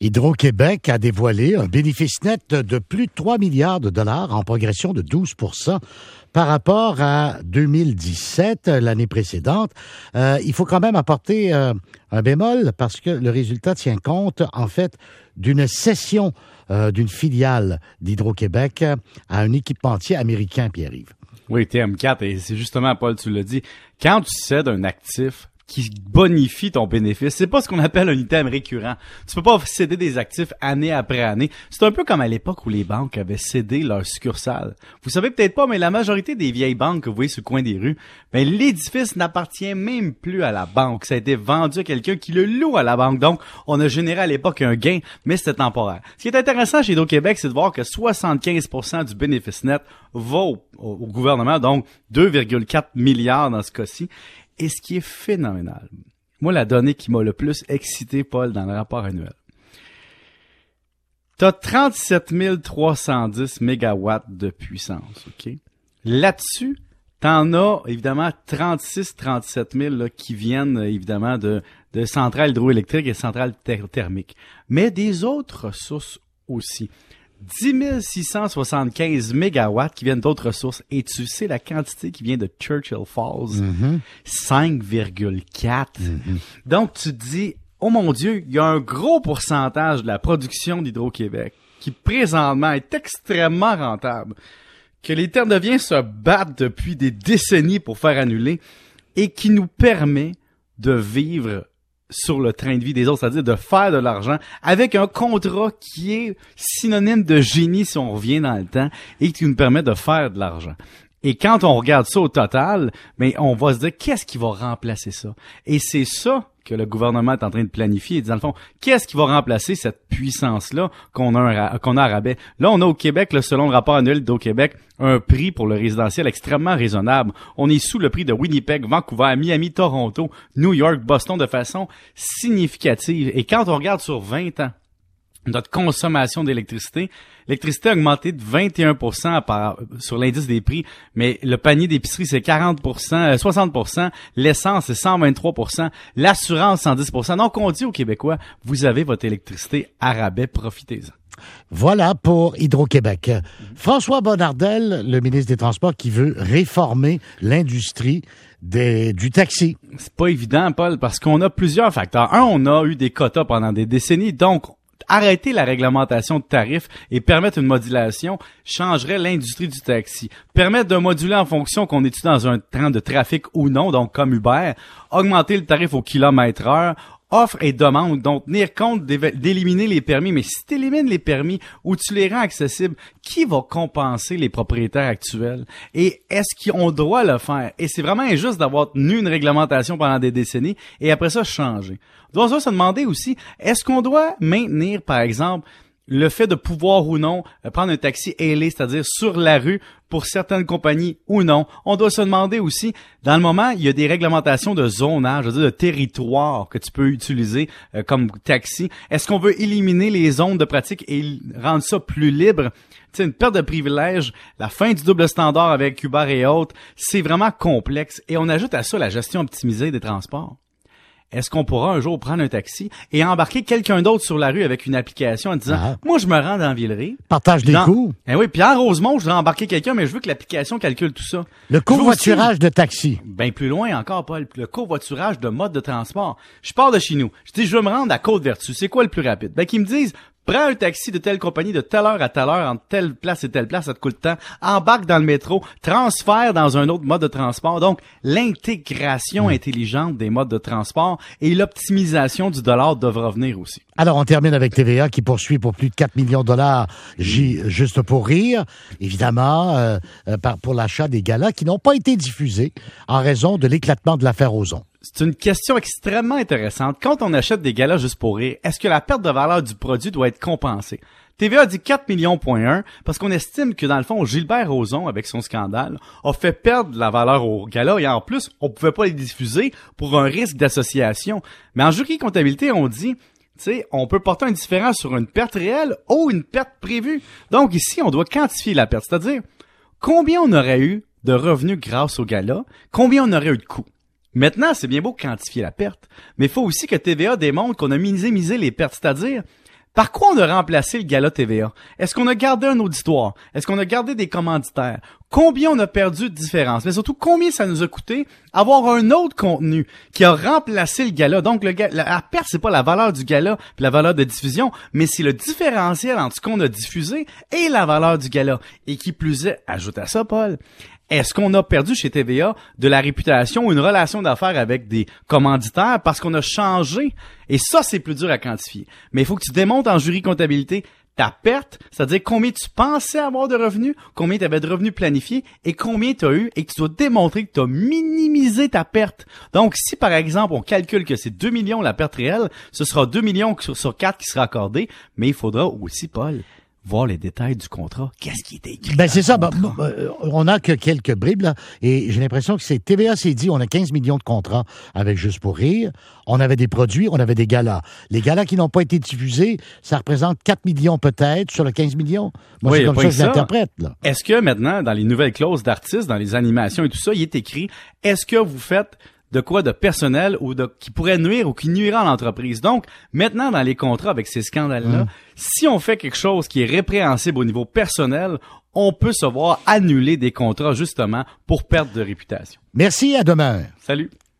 Hydro-Québec a dévoilé un bénéfice net de plus de 3 milliards de dollars en progression de 12% par rapport à 2017, l'année précédente. Il faut quand même apporter un bémol parce que le résultat tient compte, en fait, d'une cession d'une filiale d'Hydro-Québec à un équipementier américain, Pierre-Yves. Oui, TM4, et c'est justement, Paul, tu l'as dit, quand tu cèdes un actif qui bonifie ton bénéfice, c'est pas ce qu'on appelle un item récurrent. Tu peux pas céder des actifs année après année. C'est un peu comme à l'époque où les banques avaient cédé leurs succursales. Vous savez peut-être pas, mais la majorité des vieilles banques que vous voyez sur le coin des rues, ben l'édifice n'appartient même plus à la banque. Ça a été vendu à quelqu'un qui le loue à la banque. Donc, on a généré à l'époque un gain, mais c'était temporaire. Ce qui est intéressant chez Hydro-Québec, c'est de voir que 75% du bénéfice net va au gouvernement, donc 2,4 milliards dans ce cas-ci. Et ce qui est phénoménal, moi, la donnée qui m'a le plus excité, Paul, dans le rapport annuel, t'as 37 310 mégawatts de puissance, OK? Là-dessus, t'en as, évidemment, 37 000 là, qui viennent, évidemment, de centrales hydroélectriques et centrales thermiques. Mais des autres ressources aussi. 10 675 mégawatts qui viennent d'autres ressources. Et tu sais la quantité qui vient de Churchill Falls? 5,4. Donc, tu te dis, oh mon Dieu, il y a un gros pourcentage de la production d'Hydro-Québec qui, présentement, est extrêmement rentable, que les terres de biens se battent depuis des décennies pour faire annuler et qui nous permet de vivre sur le train de vie des autres, c'est-à-dire de faire de l'argent avec un contrat qui est synonyme de génie si on revient dans le temps et qui nous permet de faire de l'argent. Et quand on regarde ça au total, ben on va se dire qu'est-ce qui va remplacer ça? Et c'est ça que le gouvernement est en train de planifier. Dans le fond, qu'est-ce qui va remplacer cette puissance-là qu'on a à rabais? Là, on a au Québec, là, selon le rapport annuel d'Hydro-Québec, un prix pour le résidentiel extrêmement raisonnable. On est sous le prix de Winnipeg, Vancouver, Miami, Toronto, New York, Boston de façon significative. Et quand on regarde sur 20 ans, notre consommation d'électricité, l'électricité a augmenté de 21% sur l'indice des prix, mais le panier d'épicerie, c'est 60%, l'essence, c'est 123%, l'assurance, 110%. Donc, on dit aux Québécois, vous avez votre électricité à rabais, profitez-en. Voilà pour Hydro-Québec. François Bonnardel, le ministre des Transports, qui veut réformer l'industrie du taxi. C'est pas évident, Paul, parce qu'on a plusieurs facteurs. Un, on a eu des quotas pendant des décennies, donc arrêter la réglementation de tarifs et permettre une modulation changerait l'industrie du taxi. Permettre de moduler en fonction qu'on est dans un train de trafic ou non, donc comme Uber, augmenter le tarif au kilomètre heure, offre et demande, donc tenir compte d'éliminer les permis. Mais si tu élimines les permis ou tu les rends accessibles, qui va compenser les propriétaires actuels? Et est-ce qu'on doit le faire? Et c'est vraiment injuste d'avoir tenu une réglementation pendant des décennies et après ça changer. On doit se demander aussi, est-ce qu'on doit maintenir, par exemple, le fait de pouvoir ou non prendre un taxi ailé, c'est-à-dire sur la rue pour certaines compagnies ou non. On doit se demander aussi, dans le moment, il y a des réglementations de zonage, c'est-à-dire de territoire que tu peux utiliser comme taxi. Est-ce qu'on veut éliminer les zones de pratique et rendre ça plus libre? Tu sais, une perte de privilèges, la fin du double standard avec Uber et autres, c'est vraiment complexe. Et on ajoute à ça la gestion optimisée des transports. Est-ce qu'on pourra un jour prendre un taxi et embarquer quelqu'un d'autre sur la rue avec une application en disant « Moi, je me rends dans Villeray. » Partage des coûts. Eh oui, puis en Rosemont, je voudrais embarquer quelqu'un, mais je veux que l'application calcule tout ça. Le covoiturage de taxi. Ben plus loin encore, Paul. Le covoiturage de mode de transport. Je pars de chez nous. Je dis « Je veux me rendre à Côte-Vertu. C'est quoi le plus rapide? » Ben qu'ils me disent « Prends un taxi de telle compagnie de telle heure à telle heure, entre telle place et telle place, ça te coûte tant. Embarque dans le métro, transfère dans un autre mode de transport. » Donc, l'intégration intelligente des modes de transport et l'optimisation du dollar devra venir aussi. Alors, on termine avec TVA qui poursuit pour plus de 4 millions de dollars, juste pour rire, évidemment, pour l'achat des galas qui n'ont pas été diffusés en raison de l'éclatement de l'affaire Ozon. C'est une question extrêmement intéressante. Quand on achète des galas juste pour rire, est-ce que la perte de valeur du produit doit être compensée? TVA dit 4 millions,1 parce qu'on estime que, dans le fond, Gilbert Rozon, avec son scandale, a fait perdre la valeur au gala et en plus, on pouvait pas les diffuser pour un risque d'association. Mais en jury comptabilité, on dit, tu sais, on peut porter un différent sur une perte réelle ou une perte prévue. Donc ici, on doit quantifier la perte, c'est-à-dire combien on aurait eu de revenus grâce au gala, combien on aurait eu de coûts. Maintenant, c'est bien beau quantifier la perte, mais il faut aussi que TVA démontre qu'on a minimisé les pertes, c'est-à-dire Par quoi on a remplacé le gala TVA? Est-ce qu'on a gardé un auditoire? Est-ce qu'on a gardé des commanditaires? Combien on a perdu de différence? Mais surtout, combien ça nous a coûté avoir un autre contenu qui a remplacé le gala? Donc, la perte, c'est pas la valeur du gala puis la valeur de diffusion, mais c'est le différentiel entre ce qu'on a diffusé et la valeur du gala. Et qui plus est, ajoute à ça, Paul, est-ce qu'on a perdu chez TVA de la réputation ou une relation d'affaires avec des commanditaires parce qu'on a changé? Et ça, c'est plus dur à quantifier. Mais il faut que tu démontres en jury comptabilité ta perte, c'est-à-dire combien tu pensais avoir de revenus, combien tu avais de revenus planifiés et combien tu as eu et que tu dois démontrer que tu as minimisé ta perte. Donc, si par exemple, on calcule que c'est 2 millions la perte réelle, ce sera 2 millions sur 4 qui sera accordé, mais il faudra aussi, Paul, voir les détails du contrat. Qu'est-ce qui est écrit? Ben, c'est ça. On a que quelques bribes, là. Et j'ai l'impression que TVA s'est dit, on a 15 millions de contrats avec Juste pour rire. On avait des produits, on avait des galas. Les galas qui n'ont pas été diffusés, ça représente 4 millions peut-être sur le 15 millions. Moi, oui, c'est comme ça que je l'interprète, là. Est-ce que maintenant, dans les nouvelles clauses d'artistes, dans les animations et tout ça, il est écrit, est-ce que vous faites de quoi de personnel ou qui pourrait nuire ou qui nuira à l'entreprise. Donc, maintenant, dans les contrats avec ces scandales-là, si on fait quelque chose qui est répréhensible au niveau personnel, on peut se voir annuler des contrats, justement, pour perte de réputation. Merci, à demain. Salut.